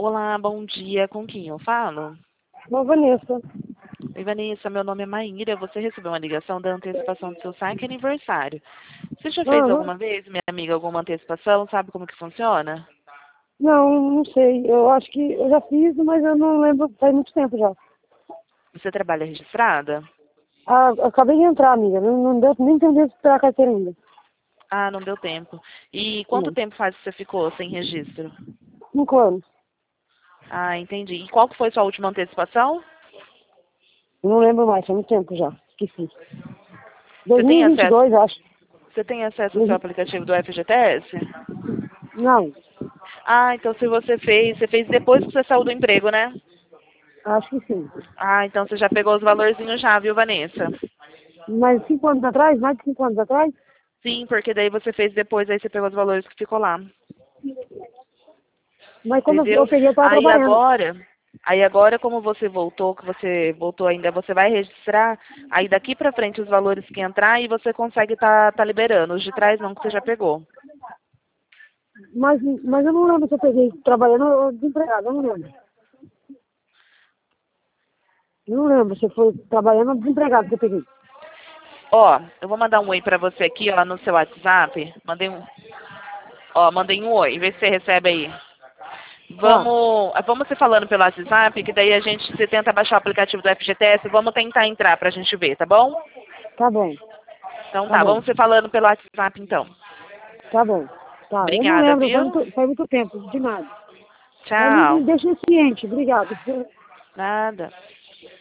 Olá, bom dia. Com quem eu falo? Uma Vanessa. Oi, Vanessa, meu nome é Maíra. Você recebeu uma ligação da antecipação do seu saque aniversário. Você já fez Aham. alguma vez, minha amiga, alguma antecipação? Sabe como que funciona? Não sei. Eu acho que eu já fiz, mas eu não lembro, faz muito tempo já. Você trabalha registrada? Ah, eu acabei de entrar, amiga. Não deu nem tempo de esperar a carteira ainda. Ah, não deu tempo. E quanto Não. tempo faz que você ficou sem registro? 5 anos. Ah, entendi. E qual que foi sua última antecipação? Eu não lembro mais, faz muito tempo já. Esqueci. Você tem acesso, 2022, acho. você tem acesso ao seu aplicativo do FGTS? Não, Ah, então se você fez depois que você saiu do emprego, né? acho que sim. Ah, então você já pegou os valorzinhos já, viu, Vanessa? Mas 5 anos atrás, mais de 5 anos atrás? Sim, porque daí você fez depois, aí você pegou os valores que ficou lá. Mas quando eu Entendeu? peguei, eu tava Aí trabalhando. agora, aí agora como você voltou, que você voltou ainda, você vai registrar, aí daqui pra frente os valores que entrar e você consegue tá liberando. Os de trás não, que você já pegou. Mas eu não lembro se eu peguei trabalhando ou desempregado, eu não lembro. Eu não lembro se foi trabalhando ou desempregado que eu peguei. Ó, eu vou mandar um oi pra você aqui, ó, no seu WhatsApp. Mandei um oi, vê se você recebe aí. Tá, Vamos se falando pelo WhatsApp, que daí a gente se tenta baixar o aplicativo do FGTS, vamos tentar entrar pra gente ver, tá bom? tá bom, Então tá tá, bom. vamos se falando pelo WhatsApp então. Tá bom. Tá, eu não Obrigada, lembro, viu? faz muito tempo, de nada. Mas me Tchau. deixa ciente, obrigado. Nada.